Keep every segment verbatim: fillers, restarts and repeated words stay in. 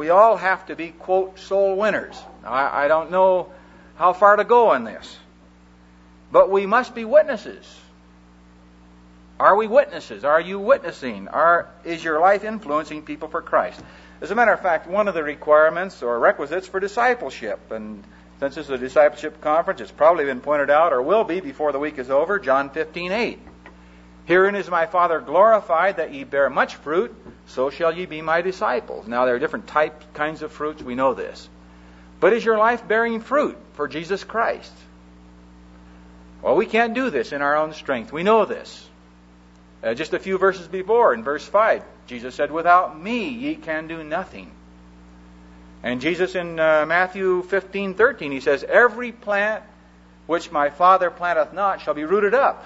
we all have to be, quote, soul winners. I, I don't know how far to go on this. But we must be witnesses. Are we witnesses? Are you witnessing? Are, is your life influencing people for Christ? As a matter of fact, one of the requirements or requisites for discipleship, and since this is a discipleship conference, it's probably been pointed out or will be before the week is over, John fifteen eight. Herein is my Father glorified, that ye bear much fruit, so shall ye be my disciples. Now, there are different types, kinds of fruits, we know this. But is your life bearing fruit for Jesus Christ? Well, we can't do this in our own strength. We know this. Uh, just a few verses before, in verse five, Jesus said, without me ye can do nothing. And Jesus in uh, Matthew fifteen thirteen, he says, every plant which my Father planteth not shall be rooted up.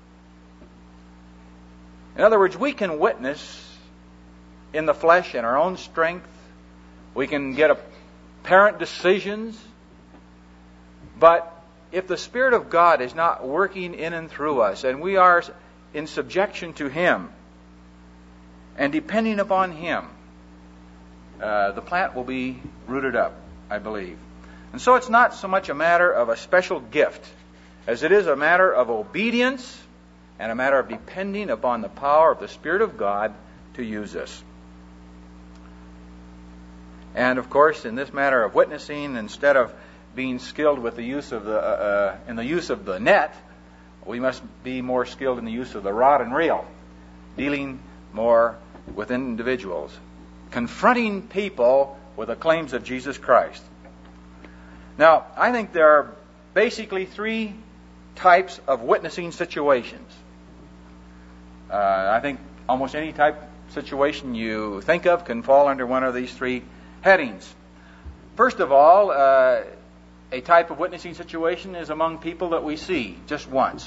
In other words, we can witness in the flesh in our own strength. We can get apparent decisions. But if the Spirit of God is not working in and through us, and we are in subjection to Him and depending upon Him, uh, the plant will be rooted up, I believe. And so it's not so much a matter of a special gift as it is a matter of obedience and a matter of depending upon the power of the Spirit of God to use us. And of course, in this matter of witnessing, instead of being skilled with the use of the uh, in the use of the net, we must be more skilled in the use of the rod and reel, dealing more with individuals, confronting people with the claims of Jesus Christ. Now, I think there are basically three types of witnessing situations. Uh, I think almost any type of situation you think of can fall under one of these three headings. First of all, uh, a type of witnessing situation is among people that we see just once.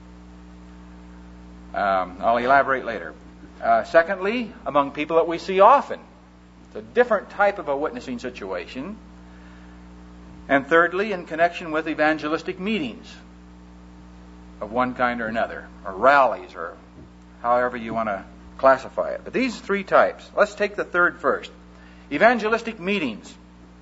Um, I'll elaborate later. Uh, secondly, among people that we see often. It's a different type of a witnessing situation. And thirdly, in connection with evangelistic meetings of one kind or another, or rallies, or however you want to classify it. But these three types. Let's take the third first. Evangelistic meetings.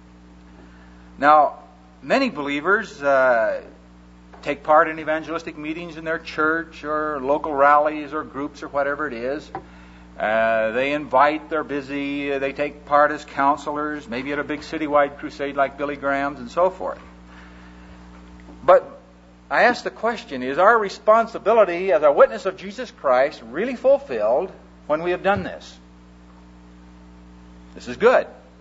Now, many believers uh, take part in evangelistic meetings in their church or local rallies or groups or whatever it is. Uh, they invite, they're busy, they take part as counselors, maybe at a big citywide crusade like Billy Graham's and so forth. But I ask the question, is our responsibility as a witness of Jesus Christ really fulfilled when we have done this? This is good.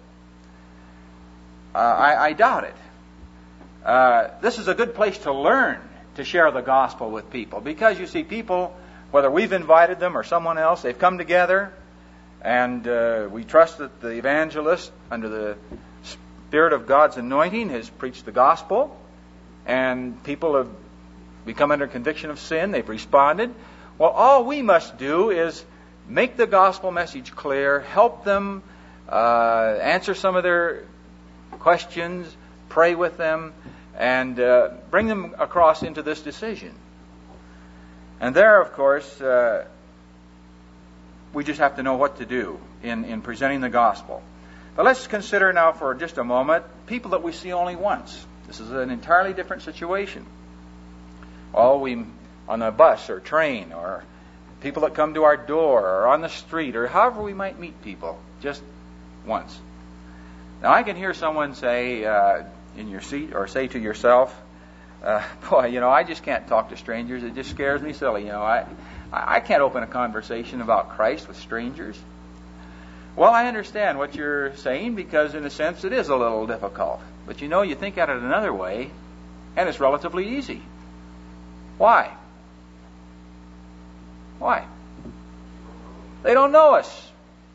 Uh, I, I doubt it. Uh, this is a good place to learn to share the gospel with people, because you see people, whether we've invited them or someone else, they've come together, and uh, we trust that the evangelist, under the Spirit of God's anointing, has preached the gospel, and people have become under conviction of sin, they've responded. Well, all we must do is make the gospel message clear, help them, uh, answer some of their questions, pray with them, and uh, bring them across into this decision. And there, of course, uh, we just have to know what to do in, in presenting the gospel. But let's consider now for just a moment people that we see only once. This is an entirely different situation. All we on a bus or train, or people that come to our door, or on the street, or however we might meet people, just once. Now, I can hear someone say uh, in your seat, or say to yourself, uh, boy, you know, I just can't talk to strangers. It just scares me silly. You know, I, I can't open a conversation about Christ with strangers. Well, I understand what you're saying, because in a sense it is a little difficult. But you know, you think at it another way, and it's relatively easy. Why? Why? They don't know us.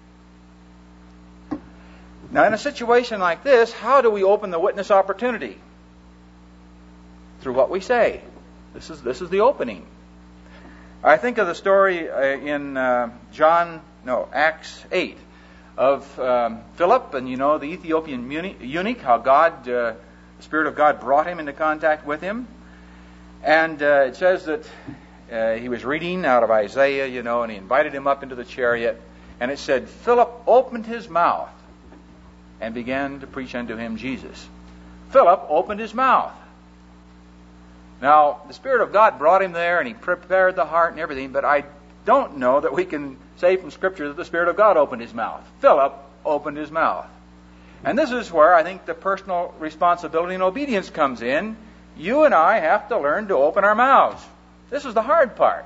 Now, in a situation like this, how do we open the witness opportunity? Through what we say. This is this is the opening. I think of the story uh, in uh, John, no, Acts eight, of um, Philip, and you know, the Ethiopian eunuch, how God, uh, the Spirit of God brought him into contact with him. And uh, it says that uh, he was reading out of Isaiah, you know, and he invited him up into the chariot. And it said, Philip opened his mouth and began to preach unto him Jesus. Philip opened his mouth. Now, the Spirit of God brought him there, and he prepared the heart and everything, but I don't know that we can say from Scripture that the Spirit of God opened his mouth. Philip opened his mouth. And this is where I think the personal responsibility and obedience comes in. You and I have to learn to open our mouths. This is the hard part.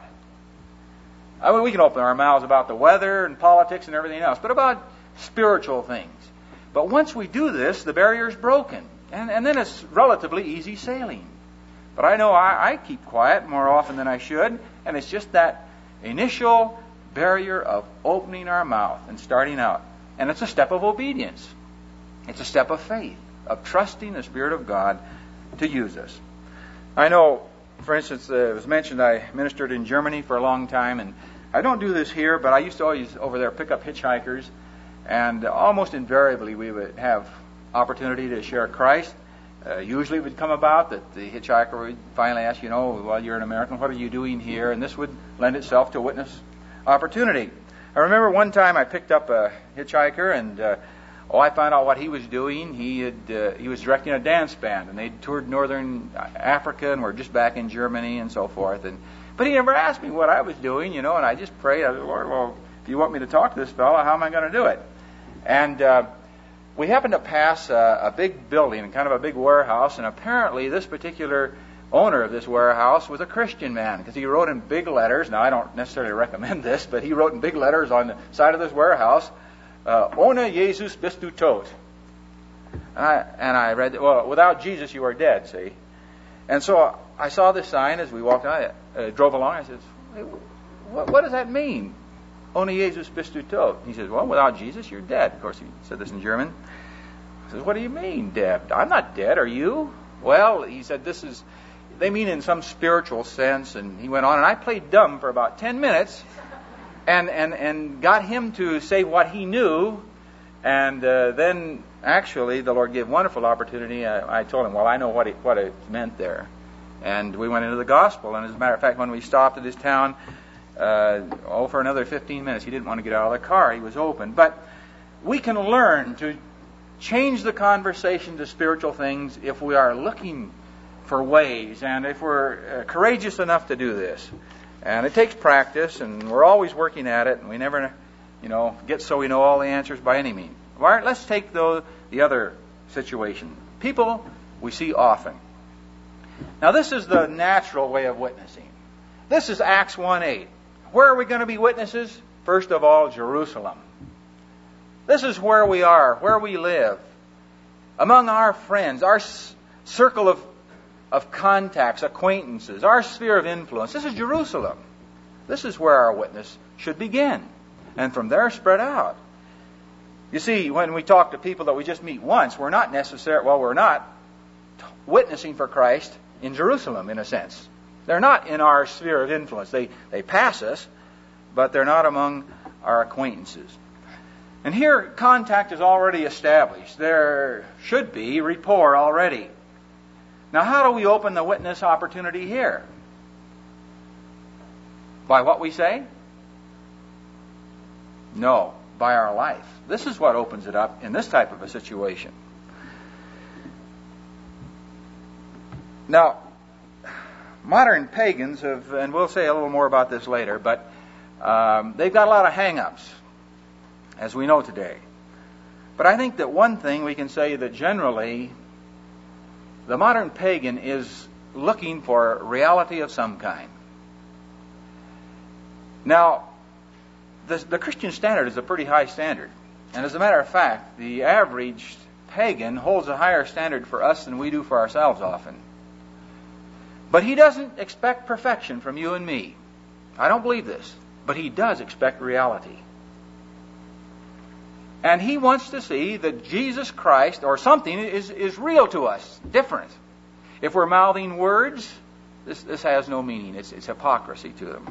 I mean, we can open our mouths about the weather and politics and everything else, but about spiritual things. But once we do this, the barrier is broken. And, and then it's relatively easy sailing. But I know I, I keep quiet more often than I should, and it's just that initial barrier of opening our mouth and starting out. And it's a step of obedience. It's a step of faith, of trusting the Spirit of God to use us. I know, for instance, uh, it was mentioned I ministered in Germany for a long time, and I don't do this here, but I used to always over there pick up hitchhikers, and almost invariably we would have opportunity to share Christ. Uh, usually it would come about that the hitchhiker would finally ask, you know, well, you're an American, what are you doing here? And this would lend itself to a witness opportunity. I remember one time I picked up a hitchhiker, and uh, oh, I found out what he was doing. He had uh, he was directing a dance band, and they'd toured northern Africa and were just back in Germany and so forth. And but he never asked me what I was doing, you know, and I just prayed, I said, Lord, well, if you want me to talk to this fellow, how am I going to do it? And uh, we happened to pass a, a big building, kind of a big warehouse, and apparently this particular owner of this warehouse was a Christian man, because he wrote in big letters. Now, I don't necessarily recommend this, but he wrote in big letters on the side of this warehouse, uh, Ohne Jesus bist du tot. And I, and I read, well, without Jesus you are dead, see. And so I saw this sign as we walked, I uh, drove along. I said, hey, what, what does that mean? Ohne Jesus bist du tot. He says, well, without Jesus, you're dead. Of course, he said this in German. I says, what do you mean, dead? I'm not dead, are you? Well, he said, this is, they mean in some spiritual sense. And he went on, and I played dumb for about ten minutes and, and, and got him to say what he knew. And uh, then, actually, the Lord gave wonderful opportunity. I, I told him, well, I know what it, what it meant there. And we went into the gospel. And as a matter of fact, when we stopped at his town, Uh, oh, for another fifteen minutes. He didn't want to get out of the car. He was open. But we can learn to change the conversation to spiritual things if we are looking for ways and if we're uh, courageous enough to do this. And it takes practice, and we're always working at it, and we never, you know, get so we know all the answers by any means. All right, let's take the, the other situation. People we see often. Now, this is the natural way of witnessing. This is Acts one eight. Where are we going to be witnesses? First of all, Jerusalem. This is where we are, where we live, among our friends, our s- circle of, of contacts, acquaintances, our sphere of influence. This is Jerusalem. This is where our witness should begin, and from there spread out. You see, when we talk to people that we just meet once, we're not necessarily, well, we're not t- witnessing for Christ in Jerusalem, in a sense. They're not in our sphere of influence. They they pass us, but they're not among our acquaintances. And here, contact is already established. There should be rapport already. Now, how do we open the witness opportunity here? By what we say? No, by our life. This is what opens it up in this type of a situation. Now, modern pagans have, and we'll say a little more about this later, but um, they've got a lot of hang-ups, as we know today. But I think that one thing we can say that generally the modern pagan is looking for reality of some kind. Now, the, the Christian standard is a pretty high standard. And as a matter of fact, the average pagan holds a higher standard for us than we do for ourselves often. But he doesn't expect perfection from you and me. I don't believe this. But he does expect reality. And he wants to see that Jesus Christ, or something, is, is real to us, different. If we're mouthing words, this, this has no meaning. It's, it's hypocrisy to them.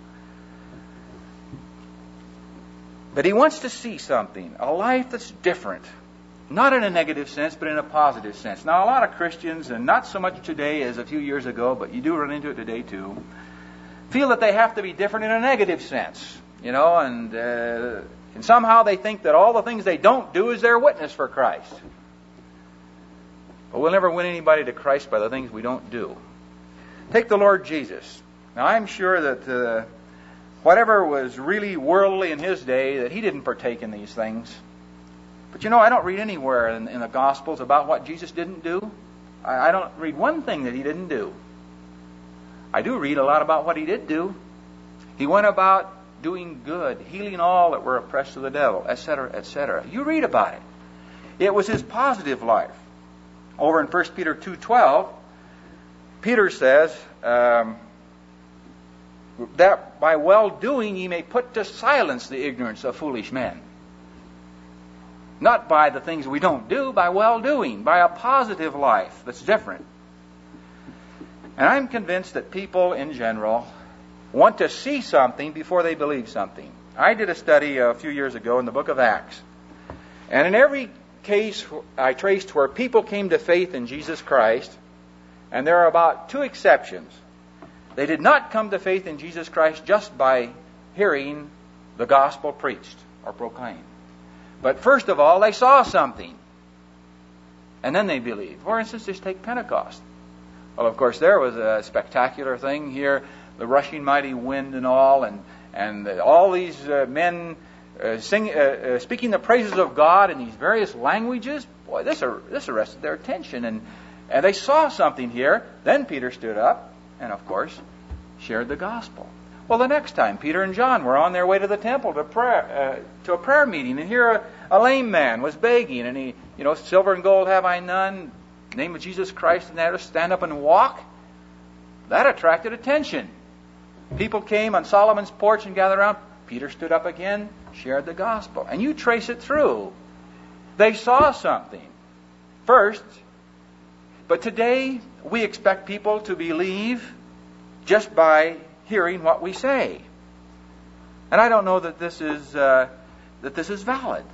But he wants to see something, a life that's different. Not in a negative sense, but in a positive sense. Now, a lot of Christians, and not so much today as a few years ago, but you do run into it today too, feel that they have to be different in a negative sense. You know, and uh, And somehow they think that all the things they don't do is their witness for Christ. But we'll never win anybody to Christ by the things we don't do. Take the Lord Jesus. Now, I'm sure that uh, whatever was really worldly in His day, that He didn't partake in these things. But you know, I don't read anywhere in, in the Gospels about what Jesus didn't do. I, I don't read one thing that He didn't do. I do read a lot about what He did do. He went about doing good, healing all that were oppressed of the devil, et cetera, et cetera. You read about it. It was His positive life. Over in First Peter two twelve, Peter says um, that by well-doing ye may put to silence the ignorance of foolish men. Not by the things we don't do, by well-doing, by a positive life that's different. And I'm convinced that people in general want to see something before they believe something. I did a study a few years ago in the book of Acts. And in every case I traced where people came to faith in Jesus Christ, and there are about two exceptions. They did not come to faith in Jesus Christ just by hearing the gospel preached or proclaimed. But first of all, they saw something. And then they believed. For instance, just take Pentecost. Well, of course, there was a spectacular thing here, the rushing mighty wind and all, and, and all these uh, men uh, sing, uh, uh, speaking the praises of God in these various languages. Boy, this, ar- this arrested their attention. And, and they saw something here. Then Peter stood up and, of course, shared the gospel. Well, the next time, Peter and John were on their way to the temple to prayer, uh, to a prayer meeting, and here a, a lame man was begging, and he, you know, silver and gold have I none, in the name of Jesus Christ, and they had to stand up and walk. That attracted attention. People came on Solomon's porch and gathered around. Peter stood up again, shared the gospel. And you trace it through. They saw something first, but today we expect people to believe just by hearing what we say. And I don't know that this is uh, that this is valid.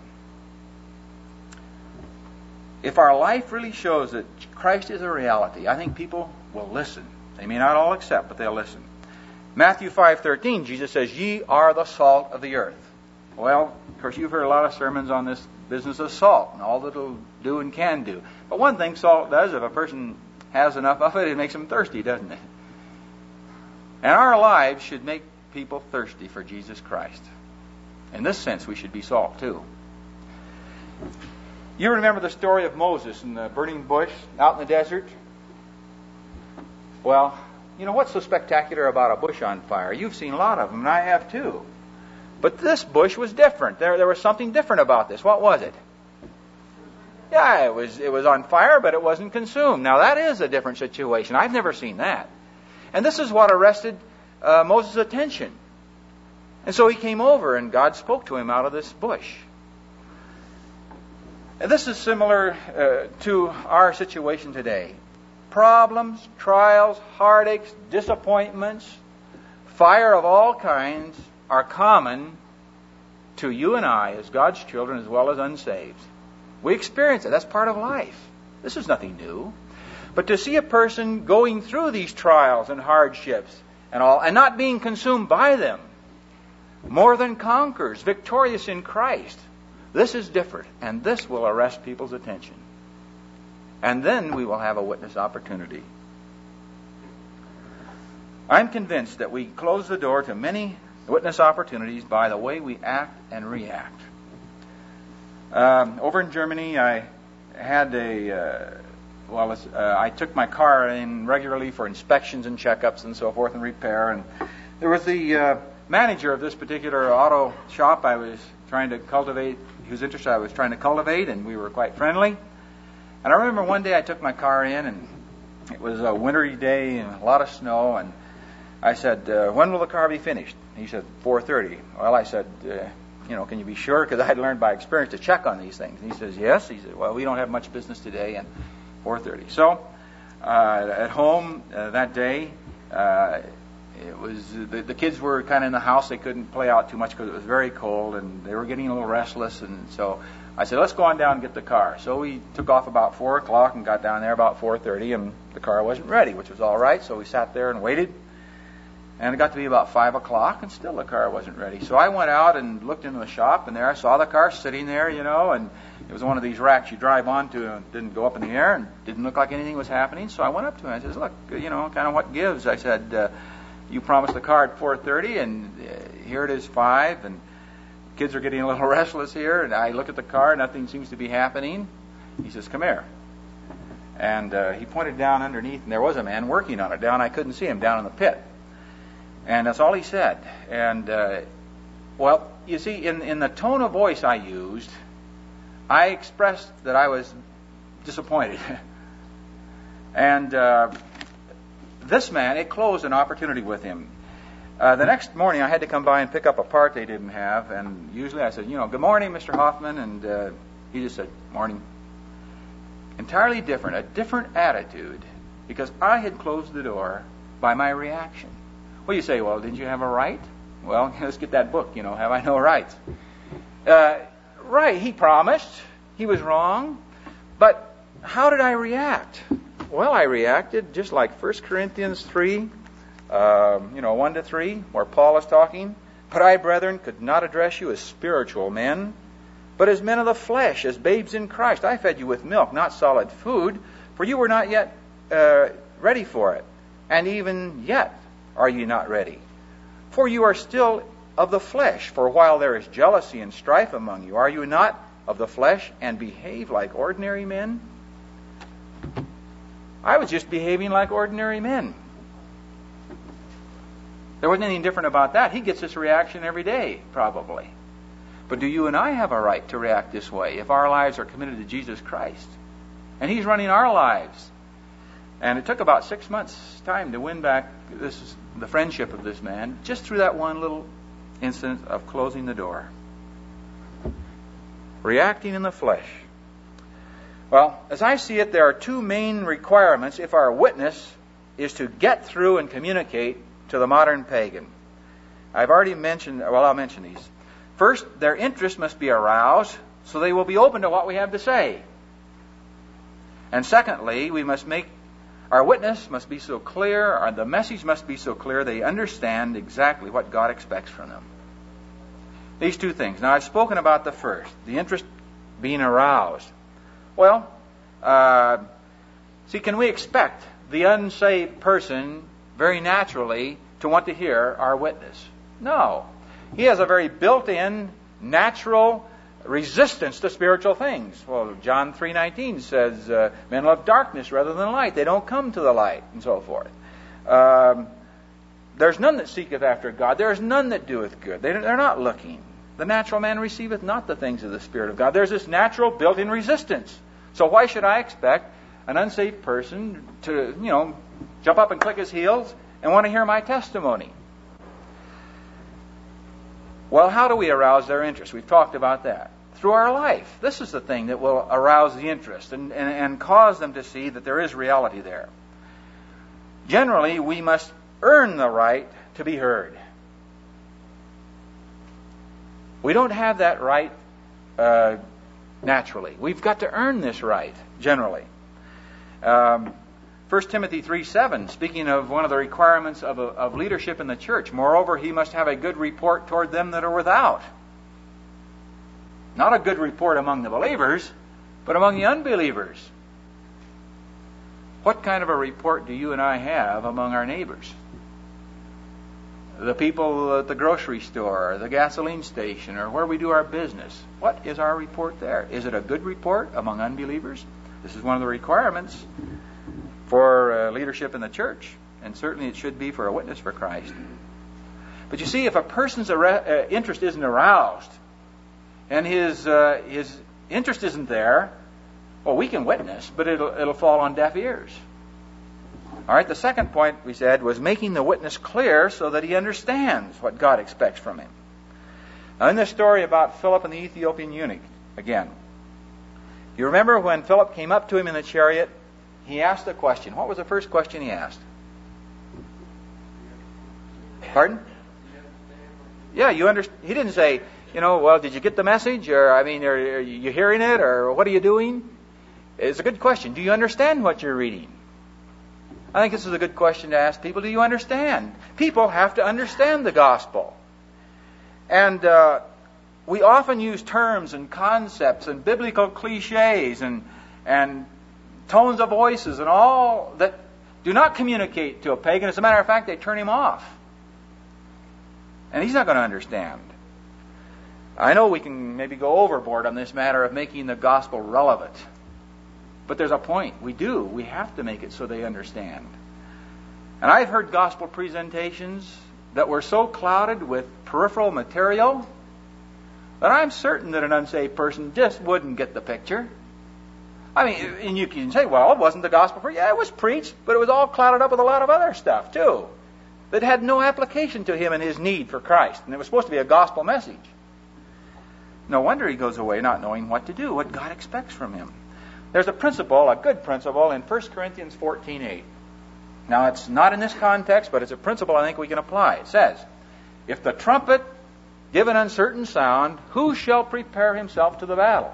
If our life really shows that Christ is a reality, I think people will listen. They may not all accept, but they'll listen. Matthew five thirteen, Jesus says, "Ye are the salt of the earth." Well, of course, you've heard a lot of sermons on this business of salt and all that it'll do and can do. But one thing salt does, if a person has enough of it, it makes them thirsty, doesn't it? And our lives should make people thirsty for Jesus Christ. In this sense, we should be salt too. You remember the story of Moses and the burning bush out in the desert? Well, you know what's so spectacular about a bush on fire? You've seen a lot of them, and I have too. But this bush was different. There, there was something different about this. What was it? Yeah, it was it was on fire, but it wasn't consumed. Now that is a different situation. I've never seen that. And this is what arrested uh, Moses' attention. And so he came over, and God spoke to him out of this bush. And this is similar uh, to our situation today. Problems, trials, heartaches, disappointments, fire of all kinds are common to you and I as God's children as well as unsaved. We experience it. That's part of life. This is nothing new. But to see a person going through these trials and hardships and all, and not being consumed by them, more than conquerors, victorious in Christ, this is different, and this will arrest people's attention. And then we will have a witness opportunity. I'm convinced that we close the door to many witness opportunities by the way we act and react. Um, over in Germany, I had a... Uh, Well, uh, I took my car in regularly for inspections and checkups and so forth and repair. And there was the uh, manager of this particular auto shop I was trying to cultivate. He was interested. I was trying to cultivate, and we were quite friendly. And I remember one day I took my car in, and it was a wintry day and a lot of snow. And I said, uh, "When will the car be finished?" He said, four thirty. Well, I said, uh, you know, "Can you be sure?" Because I'd learned by experience to check on these things. And he says, "Yes." He said, "Well, we don't have much business today." And four thirty. So, uh, at home uh, that day, uh, it was the, the kids were kind of in the house. They couldn't play out too much because it was very cold, and they were getting a little restless. And so I said, "Let's go on down and get the car." So we took off about four o'clock and got down there about four thirty, and the car wasn't ready, which was all right. So we sat there and waited. And it got to be about five o'clock, and still the car wasn't ready. So I went out and looked into the shop, and there I saw the car sitting there, you know, and it was one of these racks you drive onto and didn't go up in the air and didn't look like anything was happening. So I went up to him and I said, look, you know, kind of what gives? I said, uh, you promised the car at four thirty, and uh, here it is five, and kids are getting a little restless here. And I look at the car, nothing seems to be happening. He says, come here. And uh, he pointed down underneath, and there was a man working on it. Down, I couldn't see him, down in the pit. And that's all he said. And, uh, well, you see, in, in the tone of voice I used, I expressed that I was disappointed. and uh, this man, it closed an opportunity with him. Uh, the next morning, I had to come by and pick up a part they didn't have. And usually I said, you know, good morning, Mister Hoffman. And uh, he just said, morning. Entirely different, a different attitude, because I had closed the door by my reaction. Well, you say, well, didn't you have a right? Well, let's get that book, you know, Have I No Rights? Uh, right, he promised. He was wrong. But how did I react? Well, I reacted just like First Corinthians three, um, you know, one to three, where Paul is talking. But I, brethren, could not address you as spiritual men, but as men of the flesh, as babes in Christ. I fed you with milk, not solid food, for you were not yet uh, ready for it. And even yet are ye not ready? For you are still of the flesh. For while there is jealousy and strife among you, are you not of the flesh and behave like ordinary men? I was just behaving like ordinary men. There wasn't anything different about that. He gets this reaction every day, probably. But do you and I have a right to react this way if our lives are committed to Jesus Christ? And He's running our lives. And it took about six months' time to win back this the friendship of this man, just through that one little incident of closing the door. Reacting in the flesh. Well, as I see it, there are two main requirements if our witness is to get through and communicate to the modern pagan. I've already mentioned, well, I'll mention these. First, their interest must be aroused, so they will be open to what we have to say. And secondly, we must make our witness must be so clear, or the message must be so clear they understand exactly what God expects from them. These two things. Now, I've spoken about the first, the interest being aroused. Well, uh, see, can we expect the unsaved person very naturally to want to hear our witness? No. He has a very built-in, natural resistance to spiritual things. Well, John three nineteen says, uh, men love darkness rather than light. They don't come to the light, and so forth. Um, there's none that seeketh after God. There is none that doeth good. They, they're not looking. The natural man receiveth not the things of the Spirit of God. There's this natural built-in resistance. So why should I expect an unsaved person to, you know, jump up and click his heels and want to hear my testimony? Well, how do we arouse their interest? We've talked about that. Through our life. This is the thing that will arouse the interest and, and, and cause them to see that there is reality there. Generally, we must earn the right to be heard. We don't have that right uh, naturally. We've got to earn this right, generally. Um, First Timothy three seven, speaking of one of the requirements of, a, of leadership in the church, moreover, he must have a good report toward them that are without. Not a good report among the believers, but among the unbelievers. What kind of a report do you and I have among our neighbors? The people at the grocery store, or the gasoline station, or where we do our business. What is our report there? Is it a good report among unbelievers? This is one of the requirements for uh, leadership in the church, and certainly it should be for a witness for Christ. But you see, if a person's ar- uh, interest isn't aroused, and his uh, his interest isn't there, well, we can witness, but it'll it'll fall on deaf ears. All right. The second point we said was making the witness clear so that he understands what God expects from him. Now, in this story about Philip and the Ethiopian eunuch, again, you remember when Philip came up to him in the chariot. He asked a question. What was the first question he asked? Pardon? Yeah, you understand. He didn't say, you know, well, did you get the message? Or, I mean, are, are you hearing it? Or what are you doing? It's a good question. Do you understand what you're reading? I think this is a good question to ask people. Do you understand? People have to understand the gospel. And uh, we often use terms and concepts and biblical cliches and, and tones of voices and all that do not communicate to a pagan. As a matter of fact, they turn him off. And he's not going to understand. I know we can maybe go overboard on this matter of making the gospel relevant. But there's a point. We do. We have to make it so they understand. And I've heard gospel presentations that were so clouded with peripheral material that I'm certain that an unsaved person just wouldn't get the picture. I mean, and you can say, well, it wasn't the gospel preached. Yeah, it was preached, but it was all clouded up with a lot of other stuff, too, that had no application to him and his need for Christ. And it was supposed to be a gospel message. No wonder he goes away not knowing what to do, what God expects from him. There's a principle, a good principle, in First Corinthians fourteen eight. Now, it's not in this context, but it's a principle I think we can apply. It says, if the trumpet give an uncertain sound, who shall prepare himself to the battle?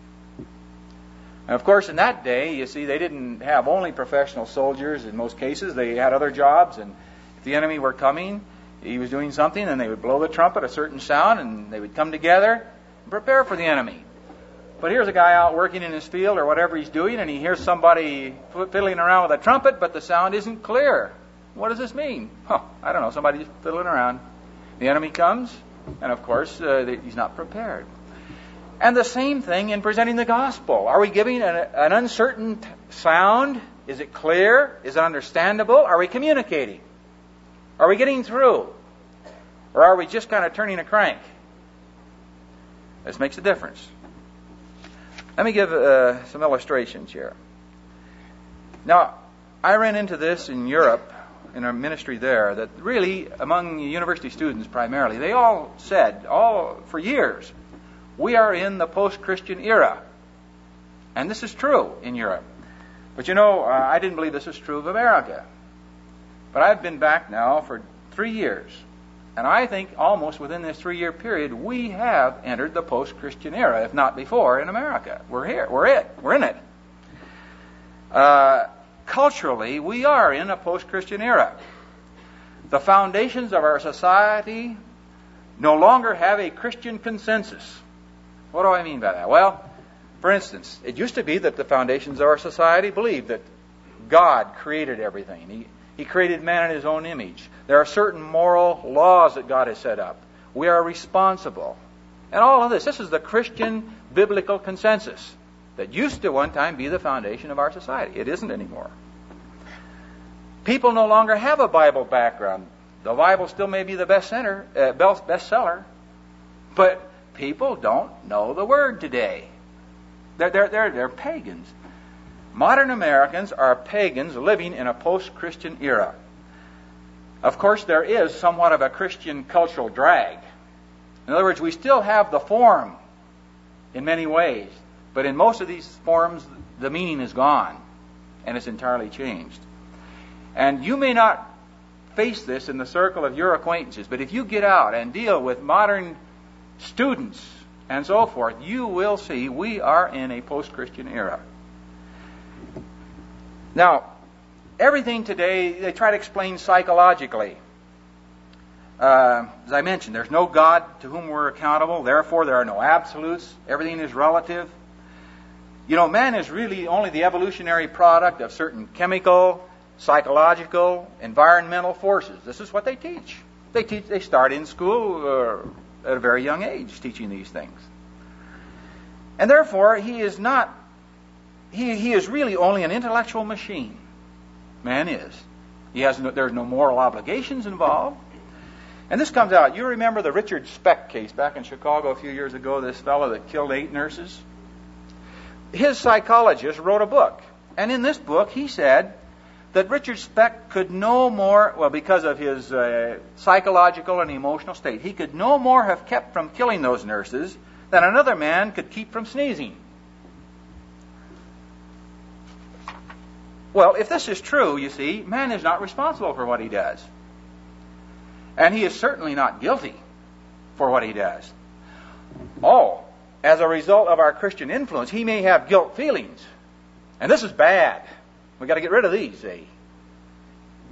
And of course, in that day, you see, they didn't have only professional soldiers in most cases. They had other jobs, and if the enemy were coming, he was doing something, and they would blow the trumpet, a certain sound, and they would come together and prepare for the enemy. But here's a guy out working in his field or whatever he's doing, and he hears somebody fiddling around with a trumpet, but the sound isn't clear. What does this mean? Oh, I don't know. Somebody's fiddling around. The enemy comes, and of course, uh, he's not prepared. And the same thing in presenting the gospel. Are we giving an, an uncertain t- sound? Is it clear? Is it understandable? Are we communicating? Are we getting through? Or are we just kind of turning a crank? This makes a difference. Let me give uh, some illustrations here. Now, I ran into this in Europe, in our ministry there, that really, among university students primarily, they all said, all for years, we are in the post-Christian era. And this is true in Europe. But you know, uh, I didn't believe this was true of America. But I've been back now for three years. And I think almost within this three-year period, we have entered the post-Christian era, if not before, in America. We're here. We're it. We're in it. Uh, culturally, we are in a post-Christian era. The foundations of our society no longer have a Christian consensus. What do I mean by that? Well, for instance, it used to be that the foundations of our society believed that God created everything. He He created man in his own image. There are certain moral laws that God has set up. We are responsible. And all of this, this is the Christian biblical consensus that used to one time be the foundation of our society. It isn't anymore. People no longer have a Bible background. The Bible still may be the best center, uh, bestseller, but people don't know the Word today. They're, they're, they're, they're pagans. Modern Americans are pagans living in a post-Christian era. Of course, there is somewhat of a Christian cultural drag. In other words, we still have the form in many ways, but in most of these forms, the meaning is gone, and it's entirely changed. And you may not face this in the circle of your acquaintances, but if you get out and deal with modern students and so forth, you will see we are in a post-Christian era. Now, everything today, they try to explain psychologically. Uh, as I mentioned, there's no God to whom we're accountable. Therefore, there are no absolutes. Everything is relative. You know, man is really only the evolutionary product of certain chemical, psychological, environmental forces. This is what they teach. They teach. They start in school uh, at a very young age teaching these things. And therefore, he is not He, he is really only an intellectual machine. Man is. He has no, there's no moral obligations involved. And this comes out. You remember the Richard Speck case back in Chicago a few years ago, this fellow that killed eight nurses? His psychologist wrote a book. And in this book, he said that Richard Speck could no more, well, because of his uh, psychological and emotional state, he could no more have kept from killing those nurses than another man could keep from sneezing. Well, if this is true, you see, man is not responsible for what he does. And he is certainly not guilty for what he does. Oh, as a result of our Christian influence, he may have guilt feelings. And this is bad. We've got to get rid of these, see.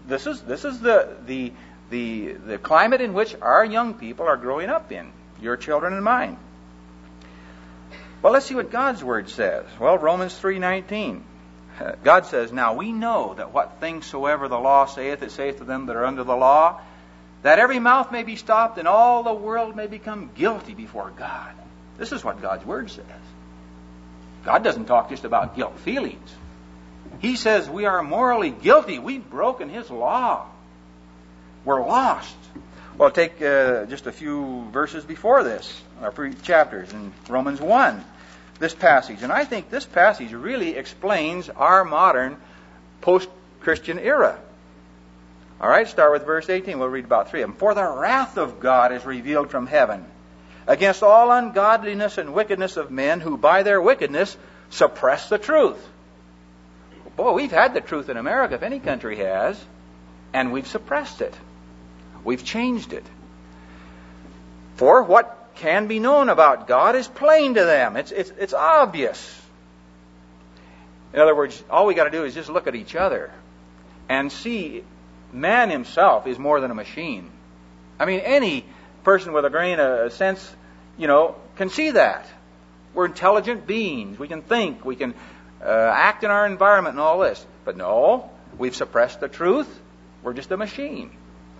this is this is the the the the climate in which our young people are growing up in, your children and mine. Well, let's see what God's Word says. Well, Romans three nineteen. God says, "Now we know that what things soever the law saith, it saith to them that are under the law, that every mouth may be stopped, and all the world may become guilty before God." This is what God's Word says. God doesn't talk just about guilt feelings. He says we are morally guilty. We've broken His law. We're lost. Well, take uh, just a few verses before this, or three chapters in Romans one, this passage. And I think this passage really explains our modern post-Christian era. All right, start with verse eighteen. We'll read about three of them. "For the wrath of God is revealed from heaven against all ungodliness and wickedness of men who by their wickedness suppress the truth." Boy, we've had the truth in America, if any country has, and we've suppressed it. We've changed it. "For what can be known about God is plain to them." It's, it's, it's obvious. In other words, all we got to do is just look at each other and see man himself is more than a machine. I mean, any person with a grain of sense, you know, can see that. We're intelligent beings. We can think. We can uh, act in our environment and all this. But no, we've suppressed the truth. We're just a machine.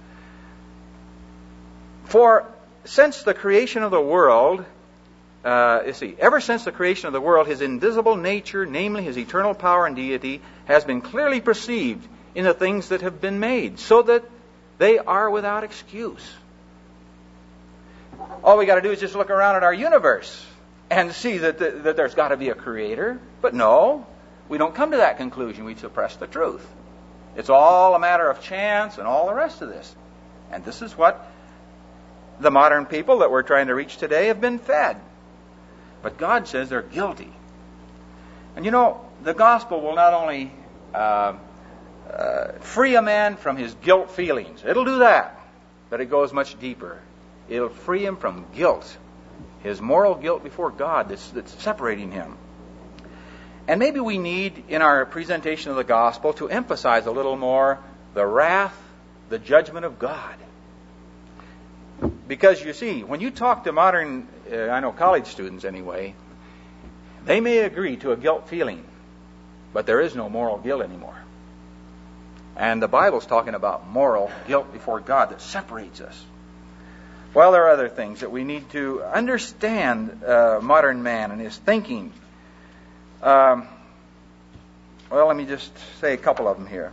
"For since the creation of the world, uh, you see, ever since the creation of the world, His invisible nature, namely His eternal power and deity, has been clearly perceived in the things that have been made, so that they are without excuse." All we got to do is just look around at our universe and see that, the, that there's got to be a creator. But no, we don't come to that conclusion. We suppress the truth. It's all a matter of chance and all the rest of this. And this is what the modern people that we're trying to reach today have been fed. But God says they're guilty. And you know, the gospel will not only uh, uh, free a man from his guilt feelings. It'll do that. But it goes much deeper. It'll free him from guilt. His moral guilt before God that's, that's separating him. And maybe we need, in our presentation of the gospel, to emphasize a little more the wrath, the judgment of God. Because you see, when you talk to modern, uh, I know college students anyway, they may agree to a guilt feeling, but there is no moral guilt anymore. And the Bible's talking about moral guilt before God that separates us. Well, there are other things that we need to understand uh, modern man and his thinking. Um, well, let me just say a couple of them here.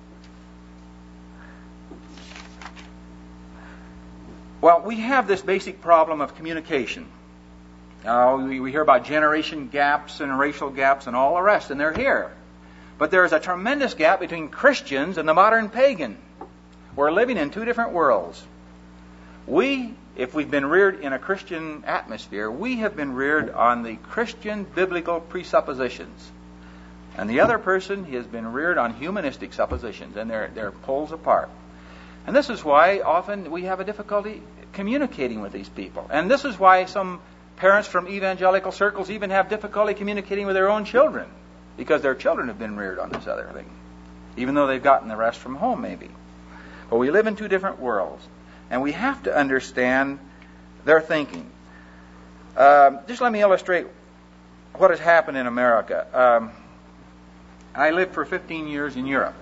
Well, we have this basic problem of communication. Uh, we, we hear about generation gaps and racial gaps and all the rest, and they're here. But there is a tremendous gap between Christians and the modern pagan. We're living in two different worlds. We, if we've been reared in a Christian atmosphere, we have been reared on the Christian biblical presuppositions. And the other person has been reared on humanistic suppositions, and they're, they're poles apart. And this is why often we have a difficulty communicating with these people. And this is why some parents from evangelical circles even have difficulty communicating with their own children, because their children have been reared on this other thing, even though they've gotten the rest from home maybe. But we live in two different worlds, and we have to understand their thinking. Um, just let me illustrate what has happened in America. Um, I lived for fifteen years in Europe.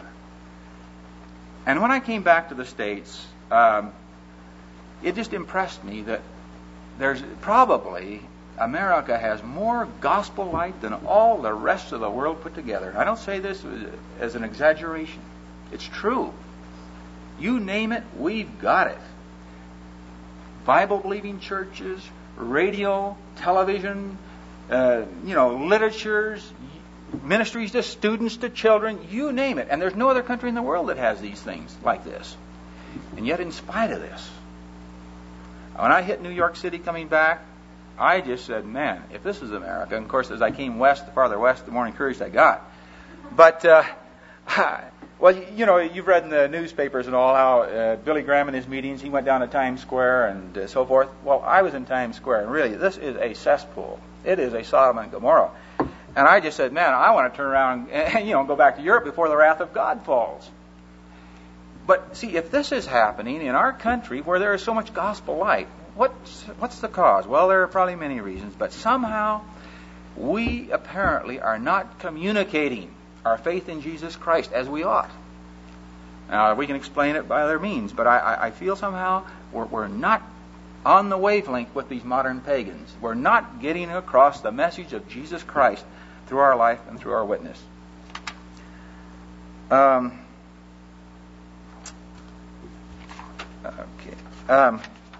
And when I came back to the States, um, it just impressed me that there's probably, America has more gospel light than all the rest of the world put together. And I don't say this as an exaggeration. It's true. You name it, we've got it. Bible-believing churches, radio, television, uh, you know, literatures, ministries to students, to children, you name it. And there's no other country in the world that has these things like this. And yet, in spite of this, when I hit New York City coming back, I just said, man, if this is America, and of course, as I came west, the farther west, the more encouraged I got. But, uh, well, you know, you've read in the newspapers and all how uh, Billy Graham in his meetings, he went down to Times Square and uh, so forth. Well, I was in Times Square, and really, this is a cesspool. It is a Sodom and Gomorrah. And I just said, man, I want to turn around and, you know, go back to Europe before the wrath of God falls. But see, if this is happening in our country where there is so much gospel light, what's, what's the cause? Well, there are probably many reasons, but somehow we apparently are not communicating our faith in Jesus Christ as we ought. Now, we can explain it by other means, but I, I feel somehow we're, we're not on the wavelength with these modern pagans. We're not getting across the message of Jesus Christ through our life and through our witness. Um, okay. Um,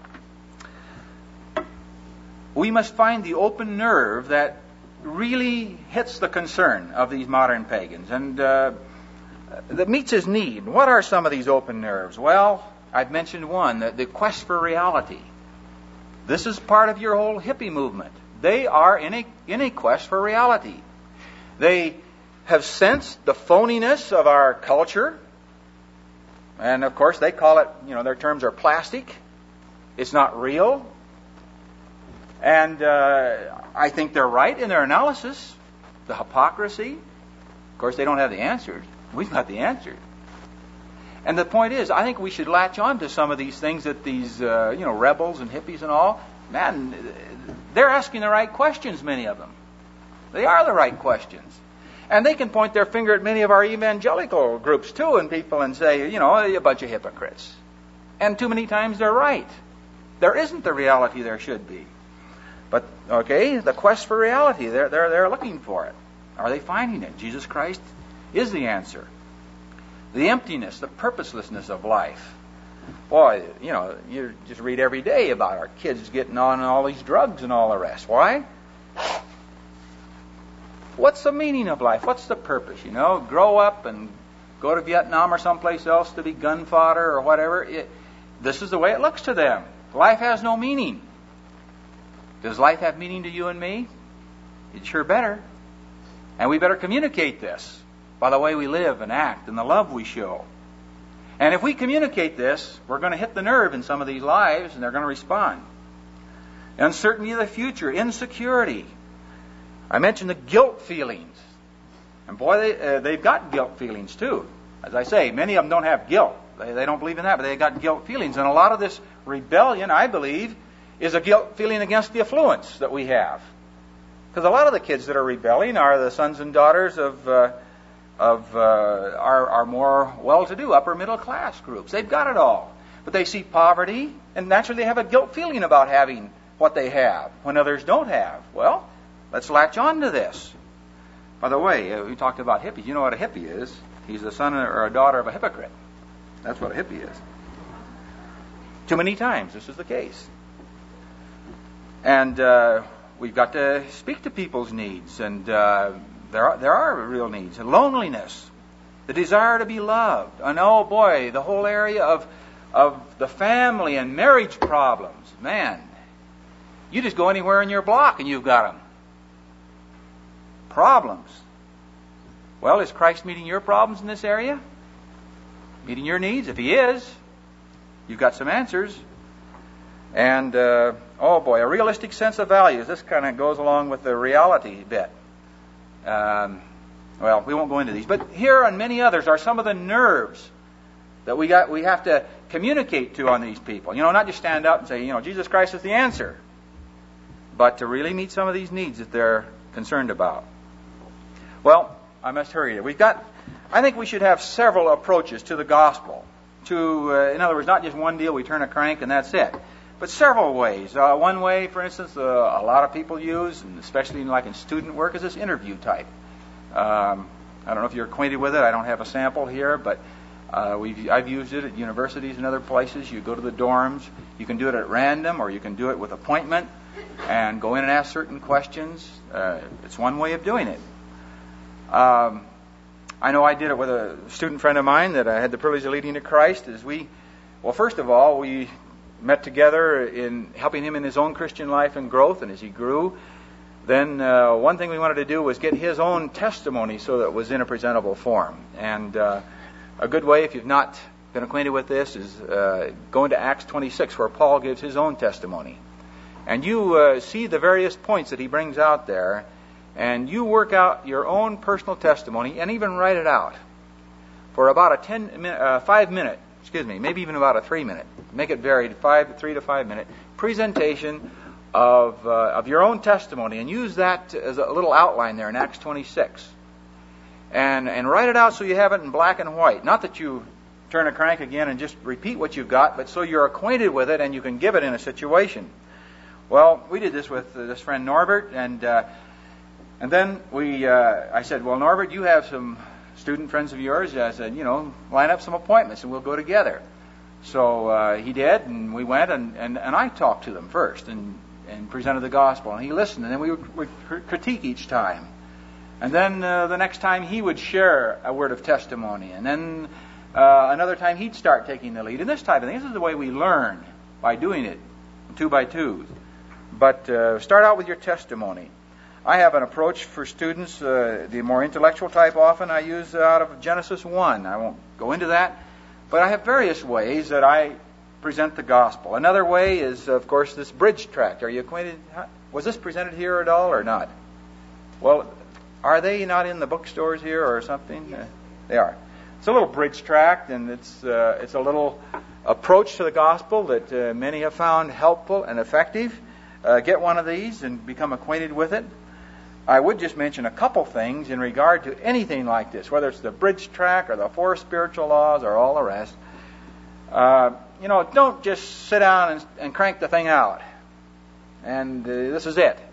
we must find the open nerve that really hits the concern of these modern pagans and uh, that meets his need. What are some of these open nerves? Well, I've mentioned one, the, the quest for reality. This is part of your whole hippie movement. They are in a, in a quest for reality. They have sensed the phoniness of our culture. And of course, they call it, you know, their terms are plastic. It's not real. And uh, I think they're right in their analysis. The hypocrisy. Of course, they don't have the answers. We've got the answers. And the point is, I think we should latch on to some of these things that these, uh, you know, rebels and hippies and all, man, they're asking the right questions, many of them. They are the right questions. And they can point their finger at many of our evangelical groups, too, and people and say, you know, a bunch of hypocrites. And too many times they're right. There isn't the reality there should be. But, okay, the quest for reality, they're, they're, they're looking for it. Are they finding it? Jesus Christ is the answer. The emptiness, the purposelessness of life. Boy, you know, you just read every day about our kids getting on all these drugs and all the rest. Why? What's the meaning of life? What's the purpose? You know, grow up and go to Vietnam or someplace else to be gun fodder or whatever. It, this is the way it looks to them. Life has no meaning. Does life have meaning to you and me? It sure better. And we better communicate this by the way we live and act and the love we show. And if we communicate this, we're going to hit the nerve in some of these lives and they're going to respond. Uncertainty of the future, insecurity. I mentioned the guilt feelings. And boy, they, uh, they've got guilt feelings too. As I say, many of them don't have guilt. They, they don't believe in that, but they've got guilt feelings. And a lot of this rebellion, I believe, is a guilt feeling against the affluence that we have. Because a lot of the kids that are rebelling are the sons and daughters of uh, of uh, our, our more well-to-do upper middle class groups. They've got it all. But they see poverty, and naturally they have a guilt feeling about having what they have when others don't have. Well, let's latch on to this. By the way, uh, we talked about hippies. You know what a hippie is? He's the son or a daughter of a hypocrite. That's what a hippie is. Too many times this is the case. And uh, we've got to speak to people's needs, and uh, there are, there are real needs. Loneliness, the desire to be loved, and oh boy, the whole area of of the family and marriage problems. Man, you just go anywhere in your block and you've got them. Problems. Well, is Christ meeting your problems in this area? Meeting your needs? If He is, you've got some answers. And, uh, oh boy, a realistic sense of values. This kind of goes along with the reality bit. Um, well, we won't go into these. But here and many others are some of the nerves that we got. We have to communicate to on these people. You know, not just stand up and say, you know, Jesus Christ is the answer. But to really meet some of these needs that they're concerned about. Well, I must hurry you. We've got, I think we should have several approaches to the gospel. To, uh, in other words, not just one deal, we turn a crank and that's it. But several ways. Uh, one way, for instance, uh, a lot of people use, and especially in, like in student work, is this interview type. Um, I don't know if you're acquainted with it. I don't have a sample here, but uh, we've, I've used it at universities and other places. You go to the dorms. You can do it at random, or you can do it with appointment and go in and ask certain questions. Uh, it's one way of doing it. Um, I know I did it with a student friend of mine that I had the privilege of leading to Christ. As we, well, first of all, we met together in helping him in his own Christian life and growth, and as he grew, then uh, one thing we wanted to do was get his own testimony so that it was in a presentable form. And uh, a good way, if you've not been acquainted with this, is uh, go into Acts twenty-six, where Paul gives his own testimony. And you uh, see the various points that he brings out there, and you work out your own personal testimony and even write it out for about a ten, uh, five minute excuse me, maybe even about a three minute, make it varied, five, three to five minute presentation of, uh, of your own testimony, and use that as a little outline there in Acts twenty-six. And, and write it out so you have it in black and white. Not that you turn a crank again and just repeat what you've got, but so you're acquainted with it and you can give it in a situation. Well, we did this with uh, this friend Norbert, and uh, and then we, uh, I said, well, Norbert, you have some student friends of yours. I said, you know, line up some appointments and we'll go together. So uh, he did, and we went, and, and, and I talked to them first and, and presented the gospel, and he listened, and then we would, would critique each time. And then uh, the next time he would share a word of testimony. And then uh, another time he'd start taking the lead. And this type of thing. This is the way we learn, by doing it, two by twos. But uh, start out with your testimony. I have an approach for students, uh, the more intellectual type often I use out of Genesis one. I won't go into that. But I have various ways that I present the gospel. Another way is, of course, this bridge tract. Are you acquainted? Was this presented here at all or not? Well, are they not in the bookstores here or something? Yes. Uh, they are. It's a little bridge tract, and it's uh, it's a little approach to the gospel that uh, many have found helpful and effective. Uh, get one of these and become acquainted with it. I would just mention a couple things in regard to anything like this, whether it's the bridge tract or the four spiritual laws or all the rest. Uh, you know, don't just sit down and, and crank the thing out. And uh, this is it.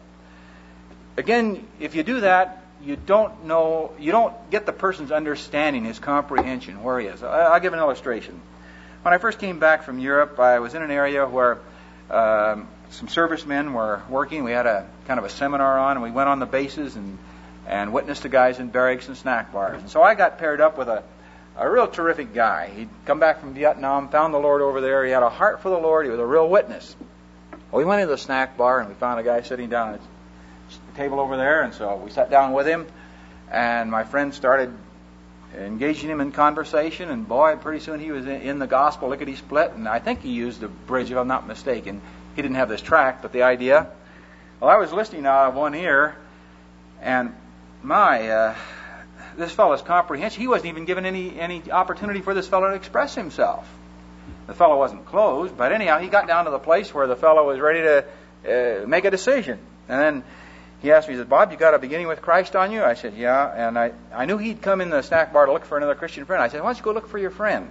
Again, if you do that, you don't know, you don't get the person's understanding, his comprehension, where he is. I'll give an illustration. When I first came back from Europe, I was in an area where um, some servicemen were working. We had a kind of a seminar on, and we went on the bases and, and witnessed the guys in barracks and snack bars. And so I got paired up with a, a real terrific guy. He'd come back from Vietnam, found the Lord over there. He had a heart for the Lord. He was a real witness. Well, we went into the snack bar, and we found a guy sitting down at the table over there, and so we sat down with him, and my friend started engaging him in conversation, and boy, pretty soon he was in the gospel, lickety-split, and I think he used a bridge, if I'm not mistaken. He didn't have this tract, but the idea. Well, I was listening out of one ear, and my, uh, this fellow's comprehension, he wasn't even given any, any opportunity for this fellow to express himself. The fellow wasn't closed, but anyhow, he got down to the place where the fellow was ready to uh, make a decision. And then he asked me, he said, Bob, you got a beginning with Christ on you? I said, yeah. And I, I knew he'd come in the snack bar to look for another Christian friend. I said, why don't you go look for your friend?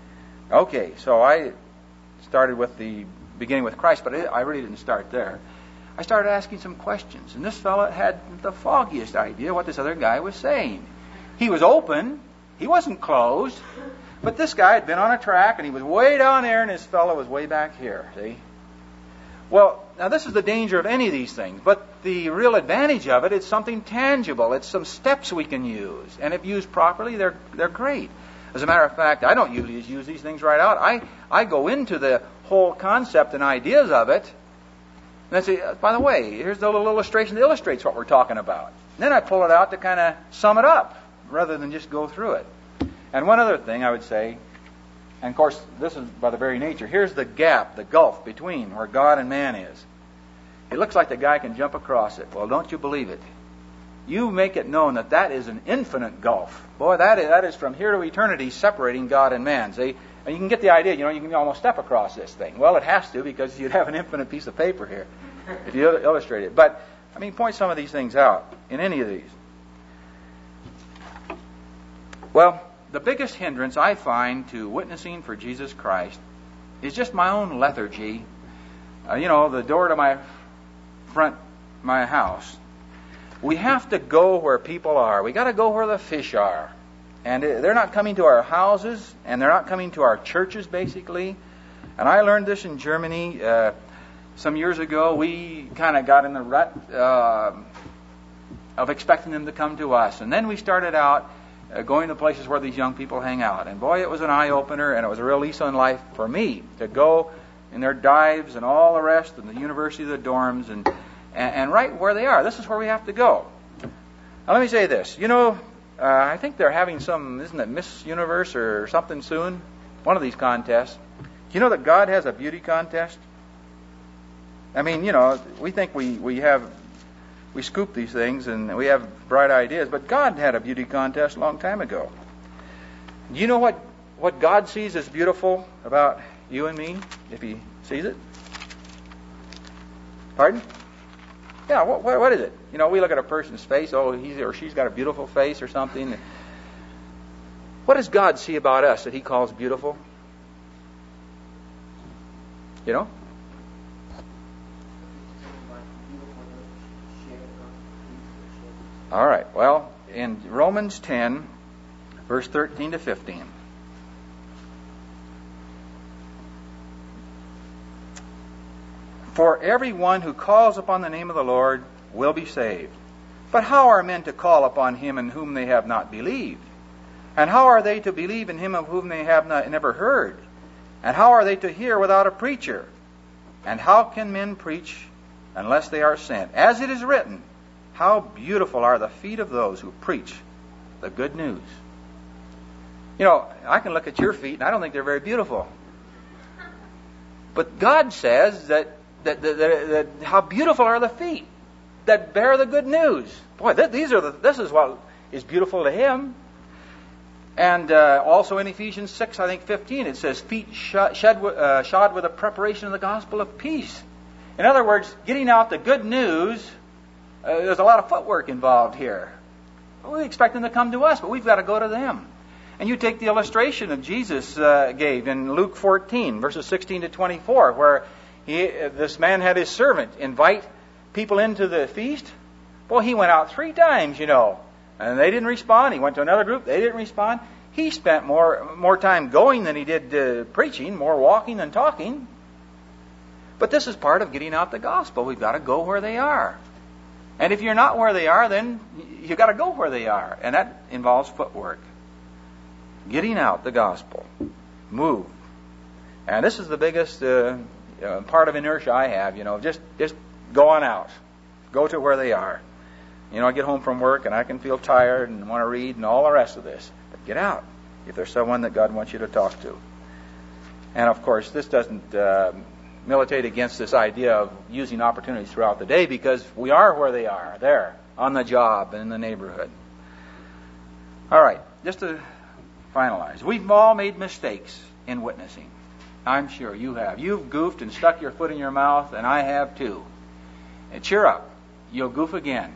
Okay, so I started with the beginning with Christ, but I really didn't start there. I started asking some questions, and this fellow had the foggiest idea what this other guy was saying. He was open. He wasn't closed. But this guy had been on a track, and he was way down there, and this fellow was way back here, see? Well, now this is the danger of any of these things, but the real advantage of it is something tangible. It's some steps we can use, and if used properly, they're they're great. As a matter of fact, I don't usually use these things right out. I, I go into the whole concept and ideas of it, and I say, by the way, here's the little illustration that illustrates what we're talking about. And then I pull it out to kind of sum it up, rather than just go through it. And one other thing I would say, and of course, this is by the very nature, here's the gap, the gulf between where God and man is. It looks like the guy can jump across it. Well, don't you believe it. You make it known that that is an infinite gulf. Boy, that is, that is from here to eternity separating God and man. See? And you can get the idea, you know, you can almost step across this thing. Well, it has to, because you'd have an infinite piece of paper here if you illustrate it. But, I mean, point some of these things out in any of these. Well, the biggest hindrance I find to witnessing for Jesus Christ is just my own lethargy. Uh, you know, the door to my front, my house. We have to go where people are. We got to go where the fish are. And they're not coming to our houses, and they're not coming to our churches, basically. And I learned this in Germany uh, some years ago. We kind of got in the rut uh, of expecting them to come to us. And then we started out uh, going to places where these young people hang out. And boy, it was an eye-opener, and it was a real lease on life for me to go in their dives and all the rest, and the university, the dorms, and, and, and right where they are. This is where we have to go. Now, let me say this. You know, uh, I think they're having some, isn't it, Miss Universe or something soon? One of these contests. Do you know that God has a beauty contest? I mean, you know, we think we, we have, we scoop these things and we have bright ideas, but God had a beauty contest a long time ago. Do you know what, what God sees as beautiful about you and me, if He sees it? Pardon? Yeah, what, what, what is it? You know, we look at a person's face, oh, he or she's got a beautiful face or something. What does God see about us that He calls beautiful? You know? All right, well, in Romans ten, verse thirteen to fifteen. For everyone who calls upon the name of the Lord will be saved. But how are men to call upon Him in whom they have not believed? And how are they to believe in Him of whom they have not, never heard? And how are they to hear without a preacher? And how can men preach unless they are sent? As it is written, how beautiful are the feet of those who preach the good news. You know, I can look at your feet and I don't think they're very beautiful. But God says that That, that, that, that how beautiful are the feet that bear the good news. Boy, th- these are the, this is what is beautiful to Him. And uh, also in Ephesians six, I think fifteen, it says, feet shod, shed, uh, shod with the preparation of the gospel of peace. In other words, getting out the good news, uh, there's a lot of footwork involved here. We expect them to come to us, but we've got to go to them. And you take the illustration that Jesus uh, gave in Luke fourteen, verses sixteen to twenty-four, where He, this man had his servant invite people into the feast. Well, he went out three times, you know, and they didn't respond. He went to another group. They didn't respond. He spent more more time going than he did uh, preaching, more walking than talking. But this is part of getting out the gospel. We've got to go where they are. And if you're not where they are, then you've got to go where they are. And that involves footwork. Getting out the gospel. Move. And this is the biggest... Uh, Uh, part of inertia I have, you know, just just go on out. Go to where they are. You know, I get home from work and I can feel tired and want to read and all the rest of this. But get out if there's someone that God wants you to talk to. And of course, this doesn't uh, militate against this idea of using opportunities throughout the day, because we are where they are, there, on the job and in the neighborhood. All right, just to finalize. We've all made mistakes in witnessing. I'm sure you have. You've goofed and stuck your foot in your mouth, and I have too. And cheer up. You'll goof again.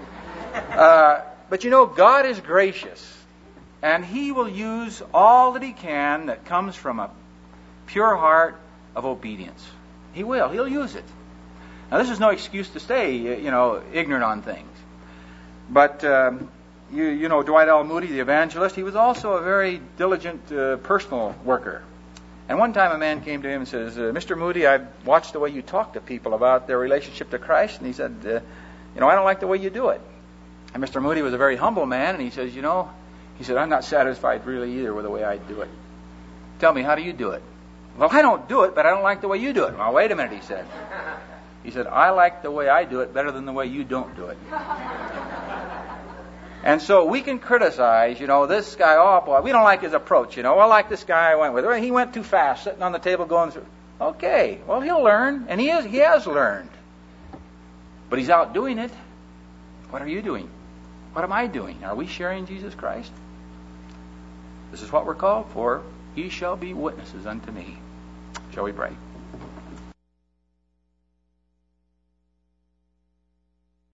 Uh, but you know, God is gracious, and He will use all that He can that comes from a pure heart of obedience. He will. He'll use it. Now, this is no excuse to stay, you know, ignorant on things. But, um, you, you know, Dwight L. Moody, the evangelist, he was also a very diligent uh, personal worker. And one time a man came to him and says, uh, Mister Moody, I've watched the way you talk to people about their relationship to Christ. And he said, uh, you know, I don't like the way you do it. And Mister Moody was a very humble man. And he says, you know, he said, I'm not satisfied really either with the way I do it. Tell me, how do you do it? Well, I don't do it, but I don't like the way you do it. Well, wait a minute, he said. He said, I like the way I do it better than the way you don't do it. And so we can criticize, you know, this guy, oh boy, we don't like his approach, you know. I like this guy I went with. He went too fast, sitting on the table going through. Okay, well, he'll learn, and he is, he has learned. But he's out doing it. What are you doing? What am I doing? Are we sharing Jesus Christ? This is what we're called for. Ye shall be witnesses unto me. Shall we pray?